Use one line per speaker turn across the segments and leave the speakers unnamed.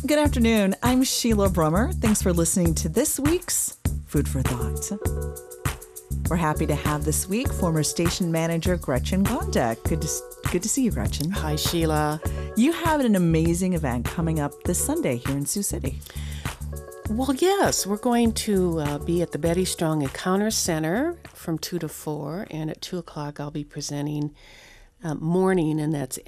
Good afternoon. I'm Sheila Brummer. Thanks for listening to this week's Food for Thought. We're happy to have this week former station manager Gretchen Gondek. Good to see you, Gretchen.
Hi, Sheila.
You have an amazing event coming up this Sunday here in Sioux City.
Well, yes, we're going to be at the Betty Strong Encounter Center from 2 to 4, and at 2 o'clock I'll be presenting Mourning, and that's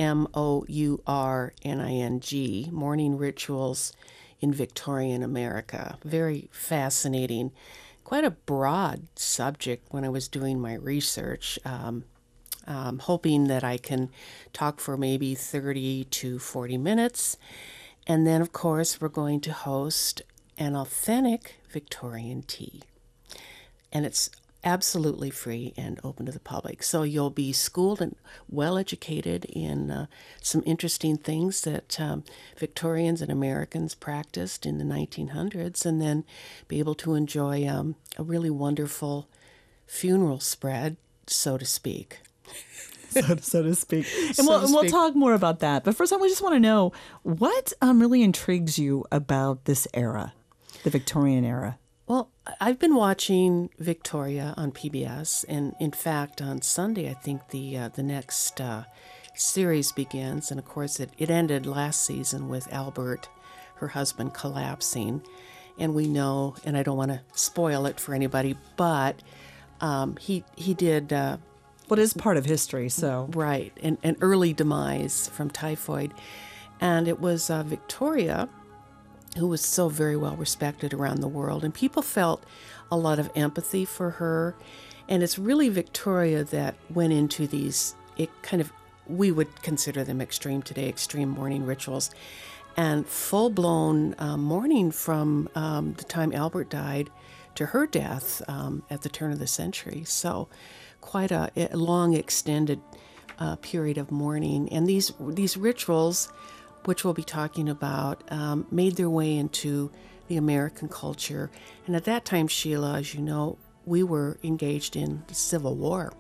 MOURNING, Mourning Rituals in Victorian America. Very fascinating. Quite a broad subject when I was doing my research. Hoping that I can talk for maybe 30 to 40 minutes. And then, of course, we're going to host an authentic Victorian tea. And it's absolutely free and open to the public. So you'll be schooled and well-educated in some interesting things that Victorians and Americans practiced in the 1900s, and then be able to enjoy a really wonderful funeral spread, so to speak.
So to speak. And we'll talk more about that. But first, we just want to know what really intrigues you about this era, the Victorian era.
Well, I've been watching Victoria on PBS, and in fact, on Sunday, I think the next series begins. And of course, it ended last season with Albert, her husband, collapsing. And we know, and I don't want to spoil it for anybody, but he did.
What is part of history, so.
Right, an early demise from typhoid. And it was Victoria, who was so very well respected around the world, and people felt a lot of empathy for her. And it's really Victoria that went into these, we would consider them extreme today, extreme mourning rituals, and full-blown mourning from the time Albert died to her death at the turn of the century. So quite a long, extended period of mourning. And these rituals, which we'll be talking about, made their way into the American culture. And at that time, Sheila, as you know, we were engaged in the Civil War.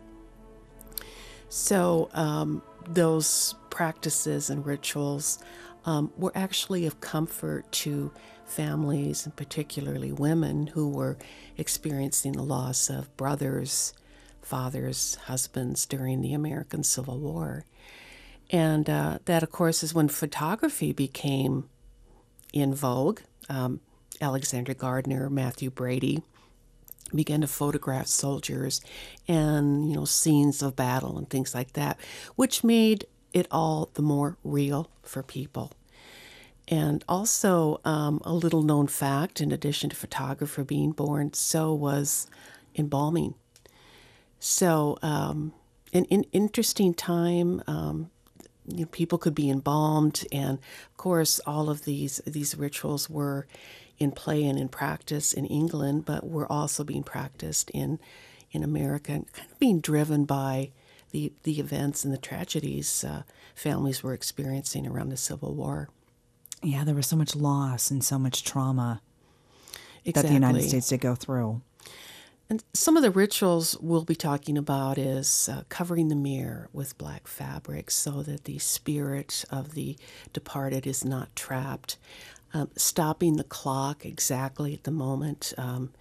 So those practices and rituals were actually of comfort to families, and particularly women who were experiencing the loss of brothers, fathers, husbands during the American Civil War. And that, of course, is when photography became in vogue. Alexander Gardner, Matthew Brady began to photograph soldiers and, scenes of battle and things like that, which made it all the more real for people. And also, a little known fact, in addition to photographer being born, so was embalming. So, an interesting time. People could be embalmed, and of course, all of these rituals were in play and in practice in England, but were also being practiced in America, and kind of being driven by the events and the tragedies families were experiencing around the Civil War.
Yeah, there was so much loss and so much trauma
Exactly.
that the United States did go through.
And some of the rituals we'll be talking about is covering the mirror with black fabric so that the spirit of the departed is not trapped. Stopping the clock exactly at the moment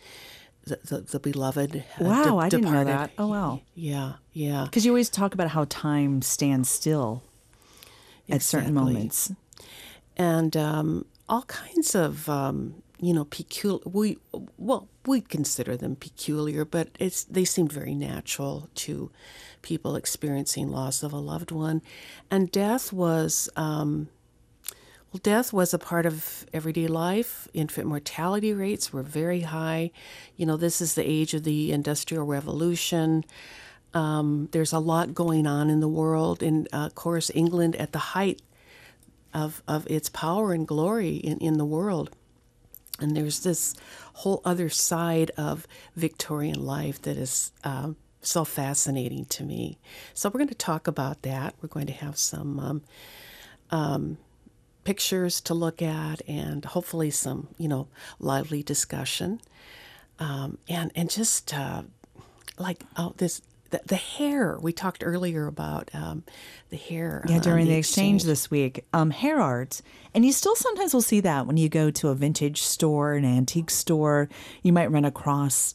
the beloved
Wow, I
departed.
didn't know that. Oh, wow.
Yeah.
Because you always talk about how time stands still at certain moments.
And all kinds of... peculiar. We'd consider them peculiar, but they seemed very natural to people experiencing loss of a loved one. And death was a part of everyday life. Infant mortality rates were very high. This is the age of the Industrial Revolution. There's a lot going on in the world, and of course, England at the height of its power and glory in the world. And there's this whole other side of Victorian life that is so fascinating to me. So we're going to talk about that. We're going to have some pictures to look at, and hopefully some, lively discussion. And just this the hair. We talked earlier about the hair.
Yeah, during
the
the exchange this week, hair art. And you still sometimes will see that when you go to a vintage store, an antique store. You might run across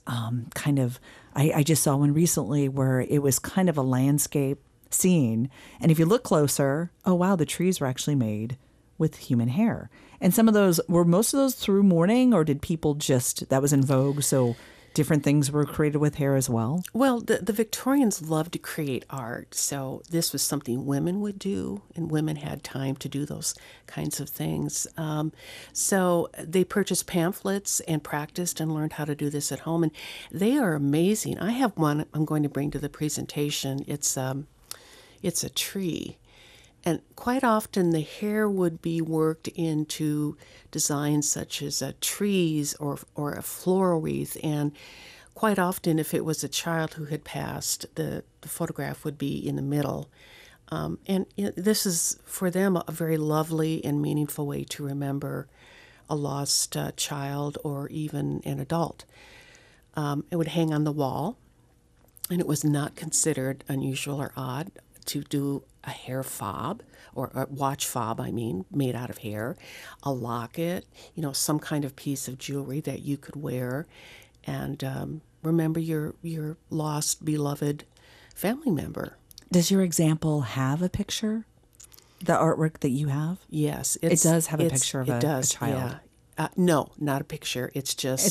I just saw one recently where it was kind of a landscape scene. And if you look closer, oh, wow, the trees were actually made with human hair. And most of those through mourning, or did people that was in vogue, so different things were created with hair as well?
Well, the Victorians loved to create art, so this was something women would do, and women had time to do those kinds of things. So they purchased pamphlets and practiced and learned how to do this at home, and they are amazing. I have one I'm going to bring to the presentation. It's a tree. And quite often the hair would be worked into designs such as trees or a floral wreath. And quite often, if it was a child who had passed, the photograph would be in the middle. This is, for them, a very lovely and meaningful way to remember a lost child or even an adult. It would hang on the wall, and it was not considered unusual or odd to do a hair fob, or a watch fob, made out of hair, a locket, some kind of piece of jewelry that you could wear, and remember your lost, beloved family member.
Does your example have a picture? The artwork that you have?
Yes,
it does have a picture of a child.
Yeah. No, not a picture. It's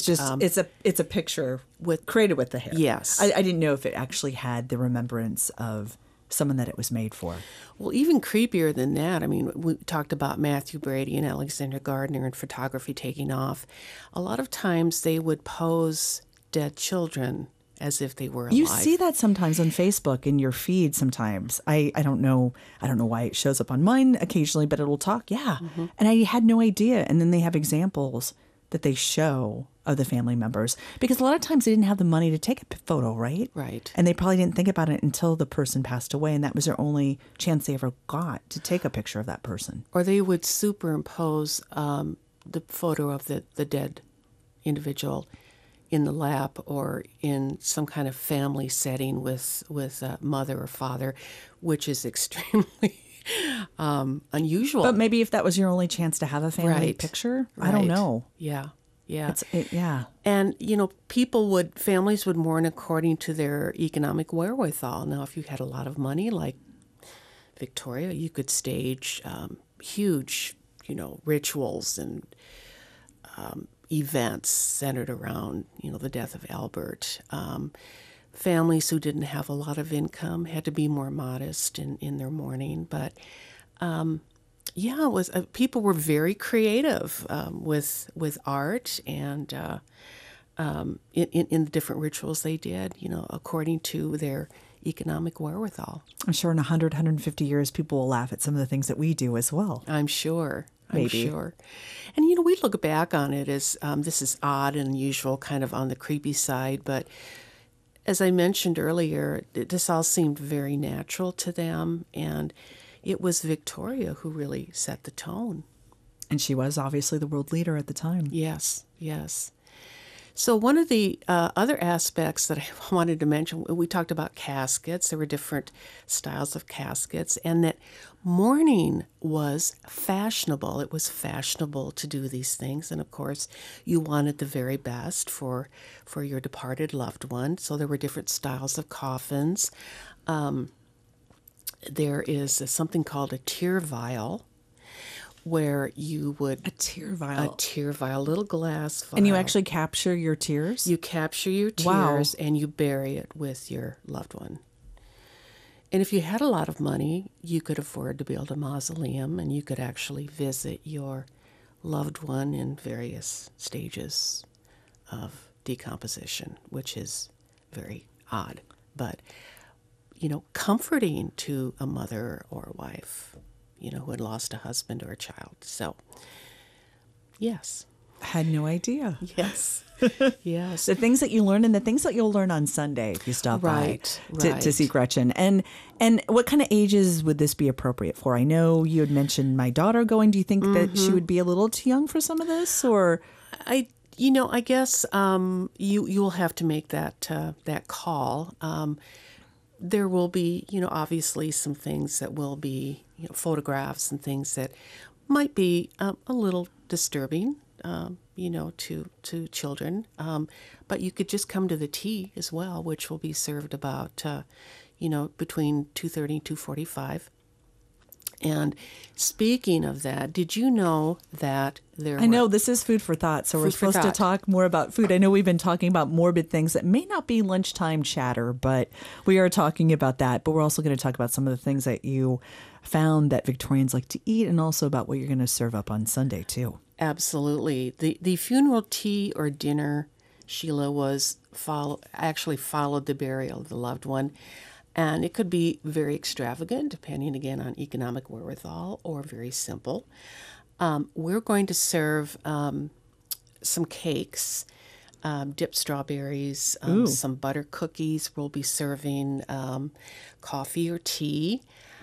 a picture created with the hair.
Yes,
I didn't know if it actually had the remembrance of someone that it was made for.
Well, even creepier than that, we talked about Matthew Brady and Alexander Gardner and photography taking off. A lot of times they would pose dead children as if they were alive.
You see that sometimes on Facebook in your feed sometimes. I don't know why it shows up on mine occasionally, but it'll talk. Yeah. Mm-hmm. And I had no idea. And then they have examples that they show of the family members, because a lot of times they didn't have the money to take a photo, right?
Right.
And they probably didn't think about it until the person passed away, and that was their only chance they ever got to take a picture of that person.
Or they would superimpose the photo of the dead individual in the lap or in some kind of family setting with mother or father, which is extremely unusual.
But maybe if that was your only chance to have a family picture, I don't know.
Yeah. Yeah.
Yeah.
And, families would mourn according to their economic wherewithal. Now, if you had a lot of money, like Victoria, you could stage huge, rituals and events centered around, the death of Albert. Families who didn't have a lot of income had to be more modest in their mourning. But, it was people were very creative with art and in the different rituals they did, according to their economic wherewithal.
I'm sure in 100, 150 years, people will laugh at some of the things that we do as well.
I'm sure.
Maybe.
I'm sure. And, we look back on it as this is odd and unusual, kind of on the creepy side. But as I mentioned earlier, this all seemed very natural to them. And it was Victoria who really set the tone.
And she was obviously the world leader at the time.
Yes, yes. So one of the other aspects that I wanted to mention, we talked about caskets. There were different styles of caskets, and that mourning was fashionable. It was fashionable to do these things, and of course, you wanted the very best for your departed loved one. So there were different styles of coffins. There is something called a tear vial, where you would...
A tear vial?
A little glass vial.
And you actually capture your tears?
You capture your tears, and you bury it with your loved one. And if you had a lot of money, you could afford to build a mausoleum, and you could actually visit your loved one in various stages of decomposition, which is very odd, but, comforting to a mother or a wife, who had lost a husband or a child. So, yes.
Had no idea.
Yes. Yes.
The things that you learn and the things that you'll learn on Sunday if you stop by to see Gretchen. And what kind of ages would this be appropriate for? I know you had mentioned my daughter going. Do you think that she would be a little too young for some of this, or?
I guess you'll have to make that call. there will be, obviously some things that will be, photographs and things that might be a little disturbing, to children. But you could just come to the tea as well, which will be served about, between 2:30 and 2:45. And speaking of that, did you know that
I know this is food for thought, so we're supposed to talk more about food. I know we've been talking about morbid things that may not be lunchtime chatter, but we are talking about that. But we're also going to talk about some of the things that you found that Victorians like to eat, and also about what you're going to serve up on Sunday, too.
Absolutely. The funeral tea or dinner, Sheila, actually followed the burial of the loved one. And it could be very extravagant, depending, again, on economic wherewithal, or very simple. We're going to serve some cakes, dipped strawberries, some butter cookies. We'll be serving coffee or tea.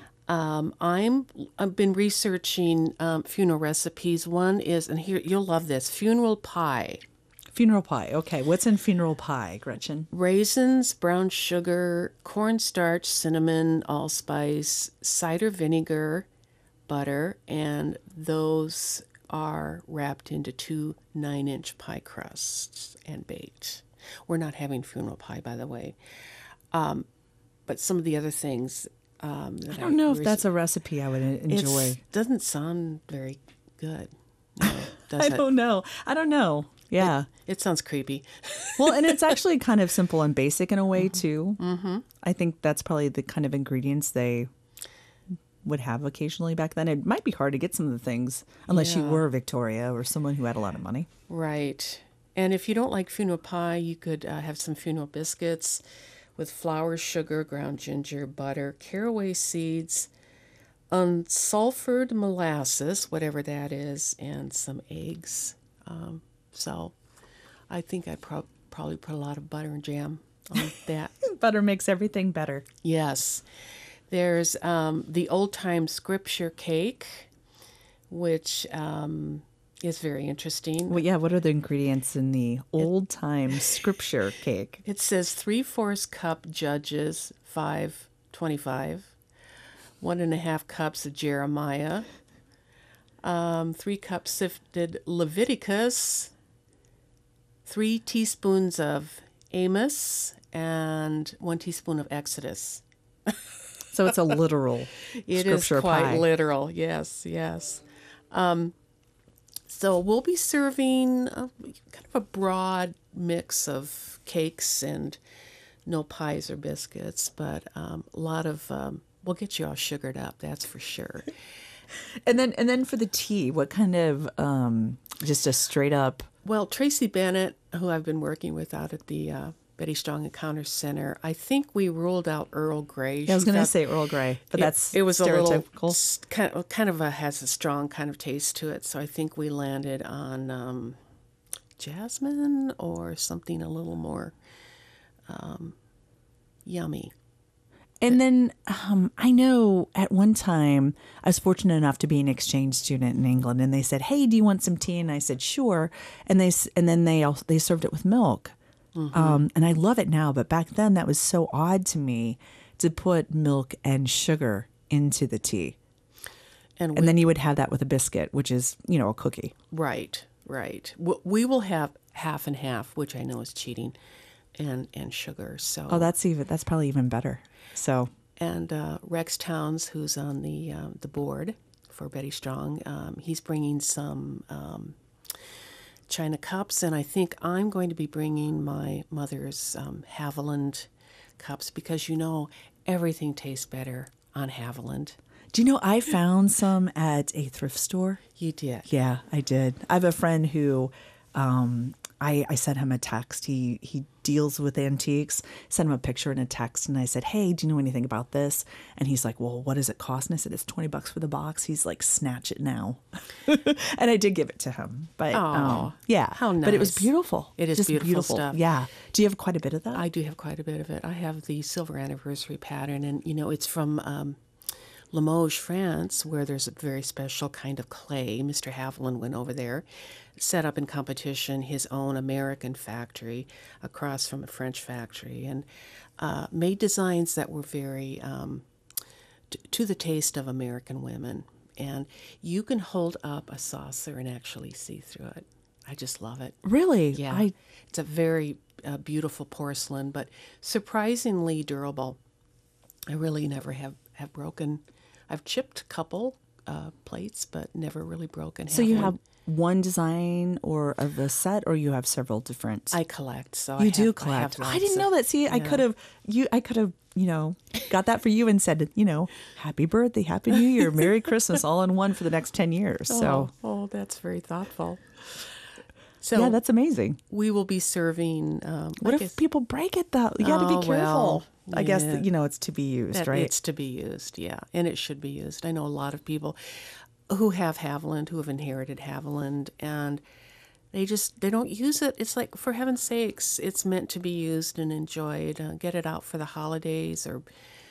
I've been researching funeral recipes. One is, and here you'll love this, funeral pie.
Funeral pie. Okay. What's in funeral pie, Gretchen?
Raisins, brown sugar, cornstarch, cinnamon, allspice, cider vinegar, butter, and those are wrapped into 2 9-inch pie crusts and baked. We're not having funeral pie, by the way. But some of the other things
I don't know if that's a recipe I would enjoy.
It doesn't sound very good. No, does
I don't know. Yeah.
It sounds creepy.
Well, and it's actually kind of simple and basic in a way, too. Mm-hmm. I think that's probably the kind of ingredients they would have occasionally back then. It might be hard to get some of the things unless you were Victoria or someone who had a lot of money.
Right. And if you don't like funeral pie, you could have some funeral biscuits with flour, sugar, ground ginger, butter, caraway seeds, unsulfured molasses, whatever that is, and some eggs. So I think I'd probably put a lot of butter and jam on that.
Butter makes everything better.
Yes. There's the old-time scripture cake, which is very interesting.
Well, yeah, what are the ingredients in the old-time scripture cake?
It says 3/4 cup Judges 5:25, 1.5 cups of Jeremiah, 3 cups sifted Leviticus, 3 teaspoons of Amos, and 1 teaspoon of Exodus.
So it's a literal
It
scripture
is quite
pie.
literal, yes. So we'll be serving kind of a broad mix of cakes and no pies or biscuits, but a lot of, we'll get you all sugared up, that's for sure.
And then for the tea, what kind of just a straight up?
Well, Tracy Bennett, who I've been working with out at the Betty Strong Encounter Center, I think we ruled out Earl Grey.
Yeah, I was going to say Earl Grey, but that's
it was
stereotypical.
a little kind of has a strong kind of taste to it. So I think we landed on jasmine or something a little more yummy.
And then I know at one time I was fortunate enough to be an exchange student in England, and they said, "Hey, do you want some tea?" And I said, "Sure." And then they served it with milk, and I love it now. But back then, that was so odd to me to put milk and sugar into the tea, and then you would have that with a biscuit, which is a cookie.
Right. We will have half and half, which I know is cheating, and sugar. So
that's probably even better. So,
and Rex Towns, who's on the board for Betty Strong, he's bringing some china cups, and I think I'm going to be bringing my mother's Haviland cups because everything tastes better on Haviland.
do you know I found some at a thrift store?
You did?
Yeah, I did. I have a friend who I sent him a text. He deals with antiques. Sent him a picture and a text, and I said, "Hey, do you know anything about this?" And he's like, "Well, what does it cost?" And I said, "It's $20 for the box." He's like, "Snatch it now," and I did give it to him. But yeah,
how nice!
But it was beautiful.
It is
just
beautiful stuff.
Yeah. Do you have quite a bit of that?
I do have quite a bit of it. I have the silver anniversary pattern, and it's from Limoges, France, where there's a very special kind of clay. Mr. Haviland went over there, set up in competition his own American factory across from a French factory, and made designs that were very to the taste of American women. And you can hold up a saucer and actually see through it. I just love it.
Really?
Yeah. It's a very beautiful porcelain, but surprisingly durable. I really never have broken. I've chipped a couple plates, but never really broken.
So you have one design or of a set, or you have several different?
I collect. So
you do collect. I didn't know that. See, I could have got that for you and said, happy birthday, happy New Year, Merry Christmas, all in one for the next 10 years.
Oh, that's very thoughtful. So
yeah, that's amazing.
We will be serving.
What if people break it though? You got to be careful.
Well,
I guess it's to be used, right?
It's to be used, yeah, and it should be used. I know a lot of people who have Haviland, who have inherited Haviland, and they don't use it. It's like, for heaven's sakes, it's meant to be used and enjoyed. Get it out for the holidays or,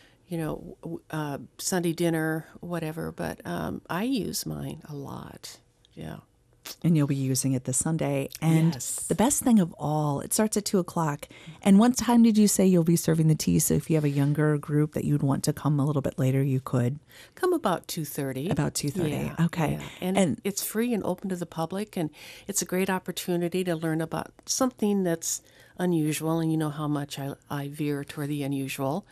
Sunday dinner, whatever. But I use mine a lot. Yeah.
And you'll be using it this Sunday. And
yes.
The best thing of all, it starts at 2:00. And what time did you say you'll be serving the tea? So if you have a younger group that you'd want to come a little bit later, you could.
Come about 2:30.
About 2:30.
Yeah,
okay.
Yeah. And it's free and open to the public. And it's a great opportunity to learn about something that's unusual. And you know how much I veer toward the unusual,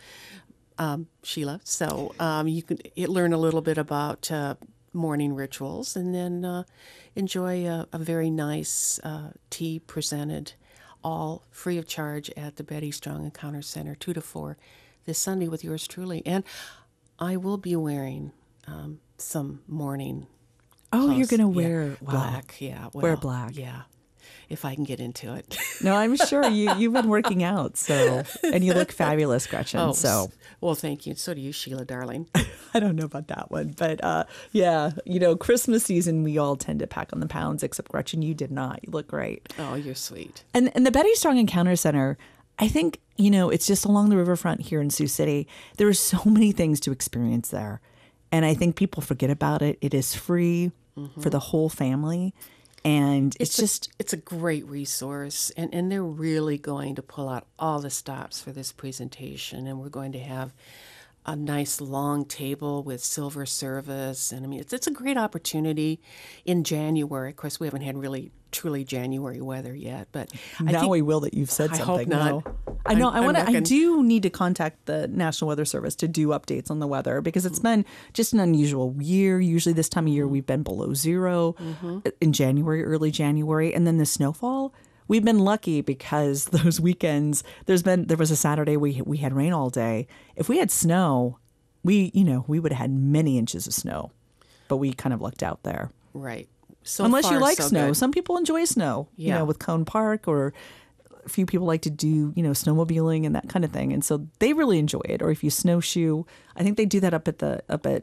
Sheila. So you can learn a little bit about morning rituals, and then enjoy a very nice tea presented, all free of charge at the Betty Strong Encounter Center, 2 to 4 this Sunday with yours truly. And I will be wearing some morning clothes.
You're going to wear
black. Yeah,
wear black.
Yeah, if I can get into it.
No, I'm sure you've been working out, and you look fabulous, Gretchen.
Well, thank you. So do you, Sheila, darling.
I don't know about that one, but yeah, Christmas season, we all tend to pack on the pounds, except Gretchen, you did not. You look great.
Oh, you're sweet.
And the Betty Strong Encounter Center, I think, it's just along the riverfront here in Sioux City. There are so many things to experience there. And I think people forget about it. It is free for the whole family. And it's
a great resource, and they're really going to pull out all the stops for this presentation, and we're going to have a nice long table with silver service, and I mean it's a great opportunity in January. Of course, we haven't had really truly January weather yet, but
now we will that you've said something.
I hope not.
No. I know. I do need to contact the National Weather Service to do updates on the weather because it's been just an unusual year. Usually this time of year we've been below zero in January, early January, and then the snowfall. We've been lucky because those weekends there was a Saturday we had rain all day. If we had snow, we would have had many inches of snow, but we kind of lucked out there.
Right.
So unless you like snow, some people enjoy snow.
Yeah.
With Cone Park, or a few people like to do snowmobiling and that kind of thing, and so they really enjoy it. Or if you snowshoe, I think they do that up at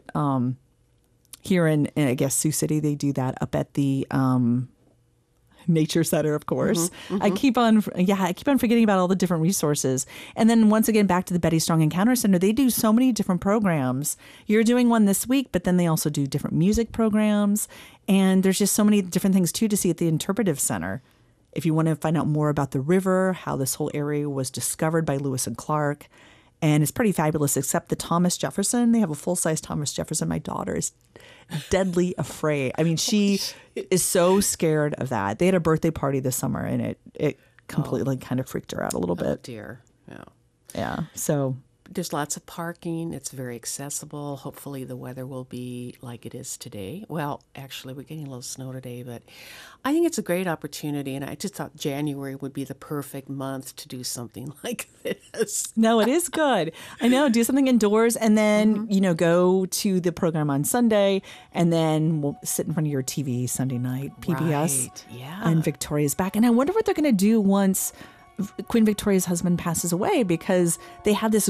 here in I guess Sioux City. They do that up at the Nature Center, of course. I keep on forgetting about all the different resources. And then once again, back to the Betty Strong Encounter Center, they do so many different programs. You're doing one this week, but then they also do different music programs. And there's just so many different things, too, to see at the Interpretive Center. If you want to find out more about the river, how this whole area was discovered by Lewis and Clark. And it's pretty fabulous, except the Thomas Jefferson. They have a full-size Thomas Jefferson. My daughter is deadly afraid. I mean, she is so scared of that. They had a birthday party this summer, and it completely kind of freaked her out a little bit.
Oh, dear. Yeah.
Yeah. So
there's lots of parking. It's very accessible. Hopefully the weather will be like it is today. Well, actually, we're getting a little snow today, but I think it's a great opportunity. And I just thought January would be the perfect month to do something like this.
No, it is good. I know. Do something indoors and then, go to the program on Sunday, and then we'll sit in front of your TV Sunday night, PBS.
Right. Yeah.
And Victoria's back. And I wonder what they're going to do once Queen Victoria's husband passes away, because they have this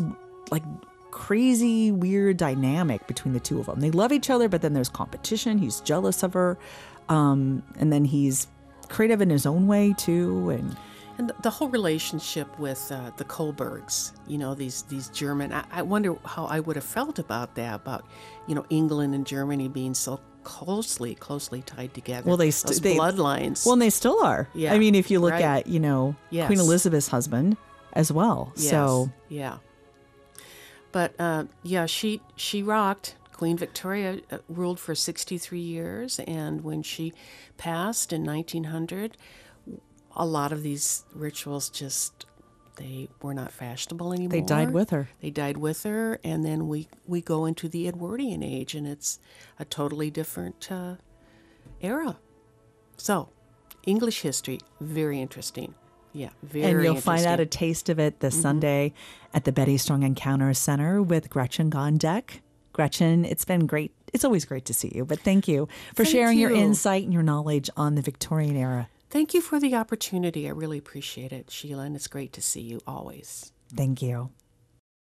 crazy, weird dynamic between the two of them. They love each other, but then there's competition. He's jealous of her. And then he's creative in his own way, too. And
And the whole relationship with the Kohlbergs, these German, I wonder how I would have felt about that, about, England and Germany being so closely tied together.
Well,
those bloodlines.
Well, and they still are.
Yeah,
I mean, if you look
right.
at,
Yes.
Queen Elizabeth's husband as well.
Yes.
So,
yeah. But, she rocked. Queen Victoria ruled for 63 years, and when she passed in 1900, a lot of these rituals they were not fashionable anymore.
they died with her.
They died with her, and then we go into the Edwardian age, and it's a totally different era. So, English history, very interesting. Yeah, very
And you'll
interesting.
find out a taste of it this Sunday at the Betty Strong Encounter Center with Gretchen Gondek. Gretchen, it's been great. It's always great to see you, but thank you for
Thank
sharing your
you.
insight and your knowledge on the Victorian era.
Thank you for the opportunity. I really appreciate it, Sheila, and it's great to see you always.
Thank you.